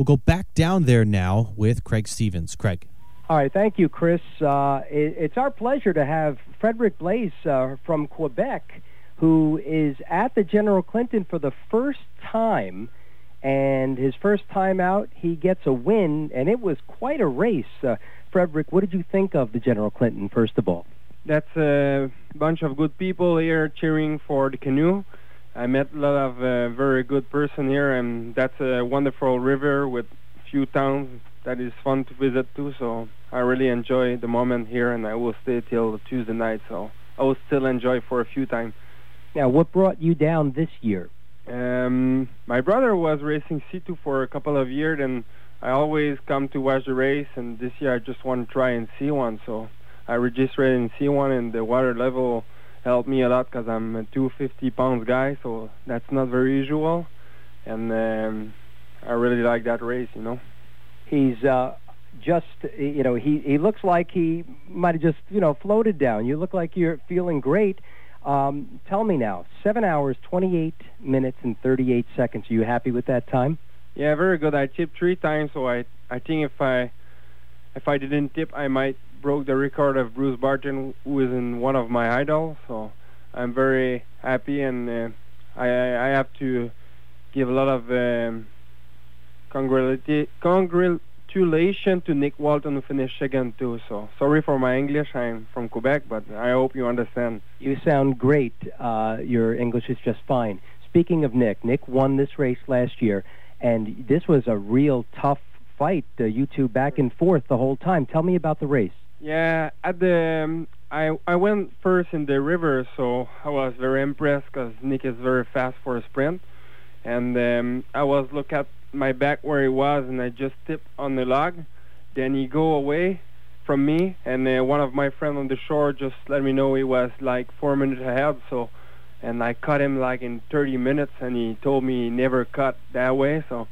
We'll go back down there now with Craig Stevens. Craig. All right, thank you, Chris. It's our pleasure to have Frederick Blaise from Quebec, who is at the General Clinton for the first time, and his first time out, he gets a win, and it was quite a race. Frederick, what did you think of the General Clinton, first of all? That's a bunch of good people here cheering for the canoe. I met a lot of very good person here, and that's a wonderful river with few towns that is fun to visit too, so I really enjoy the moment here, and I will stay till Tuesday night, so I will still enjoy for a few times. Now, what brought you down this year? My brother was racing C2 for a couple of years, and I always come to watch the race, and this year I just want to try in C1, so I registered in C1, and the water level helped me a lot because I'm a 250-pound guy, so that's not very usual, and I really like that race, you know. He's just, he looks like he might have just, floated down. You look like you're feeling great. Tell me now, 7 hours, 28 minutes, and 38 seconds. Are you happy with that time? Yeah, very good. I tipped 3 times, so I think if I didn't tip, I might broke the record of Bruce Barton, who is in one of my idols. So I'm very happy, and I have to give a lot of congratulations to Nick Walton, who finished second too. So sorry for my English. I'm from Quebec, but I hope you understand. You sound great. Your English is just fine. Speaking of Nick won this race last year, and this was a real tough fight. You two back and forth the whole time. Tell me about the race. Yeah, at the I went first in the river, so I was very impressed because Nick is very fast for a sprint. And I was look at my back where he was, and I just tipped on the log. Then he go away from me, and one of my friends on the shore just let me know he was like 4 minutes ahead. So, and I caught him like in 30 minutes, and he told me he never cut that way. So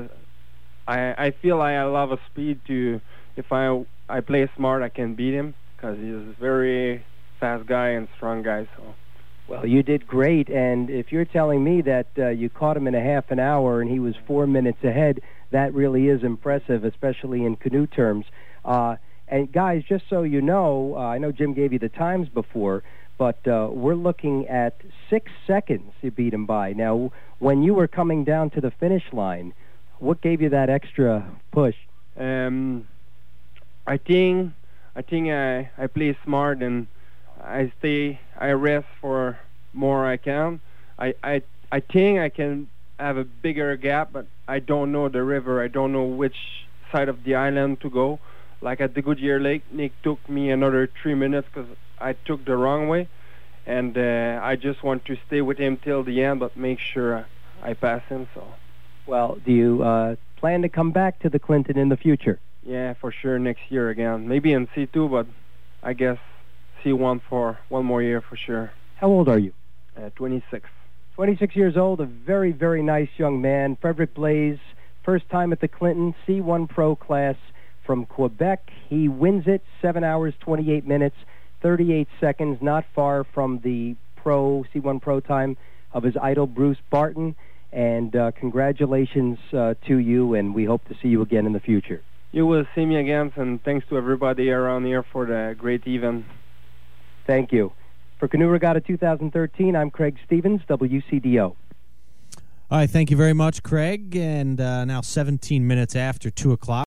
I feel I have a lot of speed to, if I play smart, I can beat him because he's a very fast guy and strong guy. So. Well, you did great, and if you're telling me that you caught him in a half an hour and he was 4 minutes ahead, that really is impressive, especially in canoe terms. And guys, just so you know, I know Jim gave you the times before, but we're looking at 6 seconds you beat him by. Now, when you were coming down to the finish line, what gave you that extra push? I think I play smart, and I rest for more I can. I think I can have a bigger gap, but I don't know the river. I don't know which side of the island to go. Like at the Goodyear Lake, Nick took me another 3 minutes because I took the wrong way, and I just want to stay with him till the end, but make sure I pass him. So. Well, do you plan to come back to the Clinton in the future? Yeah, for sure, next year again. Maybe in C2, but I guess C1 for one more year for sure. How old are you? 26. 26 years old, a very, very nice young man. Frederick Blaise, first time at the Clinton, C1 Pro class from Quebec. He wins it, 7 hours, 28 minutes, 38 seconds, not far from the C1 Pro time of his idol, Bruce Barton. And congratulations to you, and we hope to see you again in the future. You will see me again, and thanks to everybody around here for the great event. Thank you. For Canoe Regatta 2013, I'm Craig Stevens, WCDO. All right, thank you very much, Craig. And now 17 minutes after 2 o'clock.